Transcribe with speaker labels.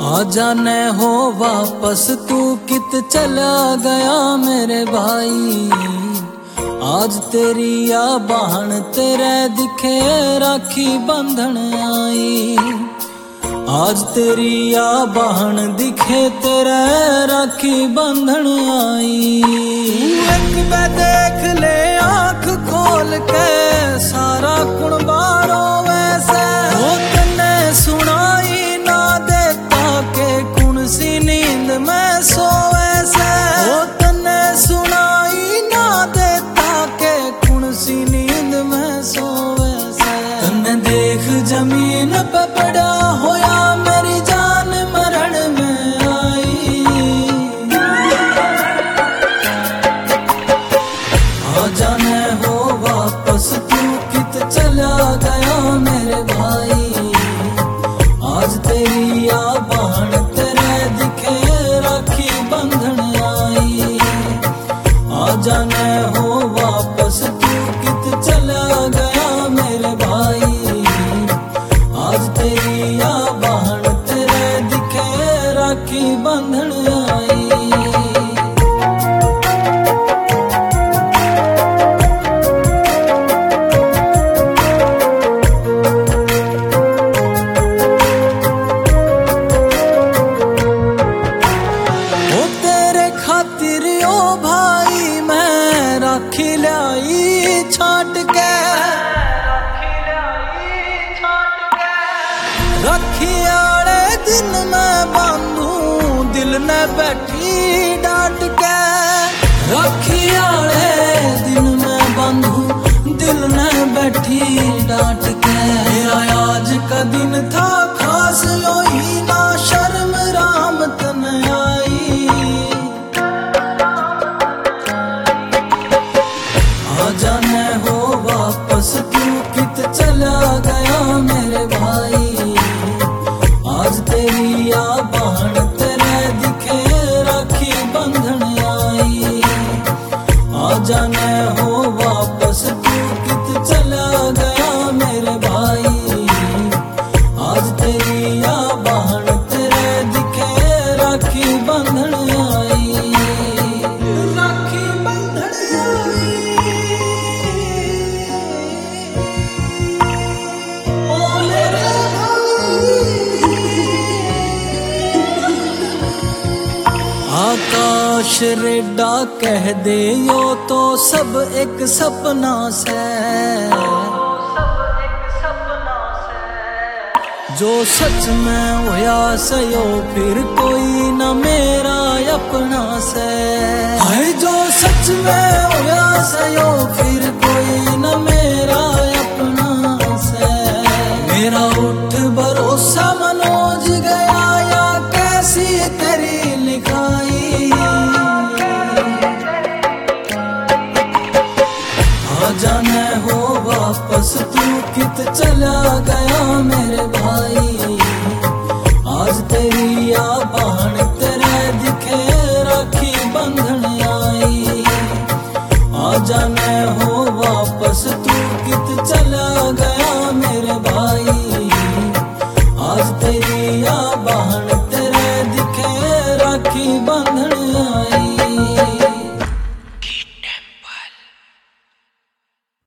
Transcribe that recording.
Speaker 1: आ जाने हो वापस तू कित चला गया मेरे भाई। आज तेरी या बहन तेरे दिखे राखी बंधन आई। आज तेरी या बहन दिखे तेरे राखी बंधन आई। एक बार देख ले आँख खोल के सारा कुण बारो वैसे वो तने सुनाई ना देता के कुण सी नींद में सोवे से। वो तने सुनाई ना देता के कुण सी नींद में सोवे से। तने देख जमीन पे पड़ा होया मेरी जान मरण में आई। आ जाने हो वापस तू कित चला गया मेरे भाई। आज तेरी या बहन तेरे दिखे राखी बंधन आई। आ जाने हो वापस तू कित चला गया मेरे भाई। आज तेरी या बहन तेरे दिखे राखी बंधन आई। राखी लाई छाट के राखी आले दिन में बांधू दिल ने बैठी डांट के। राखी आले दिन में बांधू दिल ने बैठी डांट के। मेरा आज का दिन था खास योही ना शर्म राम तन आई। आ जाने हो वापस तू कित चला गया मेरे भाई। आज तेरी या बहन तेरे दिखे राखी बंधन आई। आ जाने हो वापस तू कित चला गया मेरे भाई। आज तेरी या बहन तेरे दिखे राखी बंधन आई। राखी बंधन आई। आकाश रेडा कह दे यो तो सब एक सपना से। जो सच में होया सयो फिर कोई न मेरा अपना से। हाय जो सच में होया सयो फिर कोई न मेरा अपना से। मेरा उठ भरोसा मनोज गया या कैसी तेरी लिखाई। आ जाने हो वापस तू कित चला गया मेरे भाई। आज तेरी या बहन तेरे दिखे राखी बंधन आई। आ जाने हो वापस तू कित चला गया मेरे भाई। आज तेरी या बहन तेरे दिखे राखी बंधन